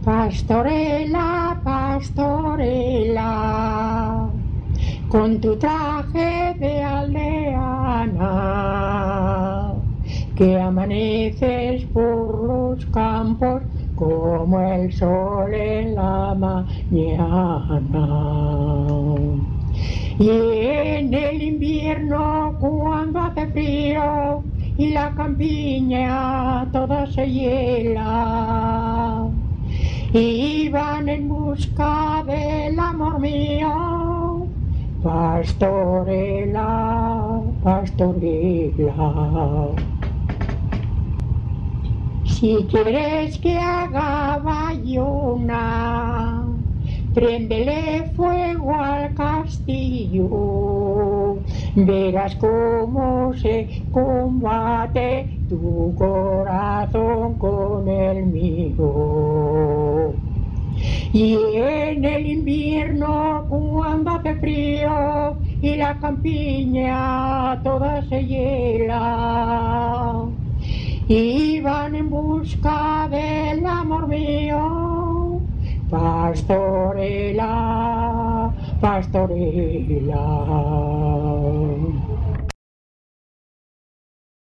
Pastorela, pastorela, con tu traje de aldeana, que amaneces por los campos como el sol en la mañana. Y en el invierno, cuando hace frío y la campiña toda se hiela, iban en busca del amor mío, pastorela, pastorela. Si quieres que haga bayona, préndele fuego al castillo, verás cómo se combate tu corazón con el mío. Y en el invierno, cuando hace frío y la campiña toda se hiela, iban en busca del amor mío, pastorela, pastorela.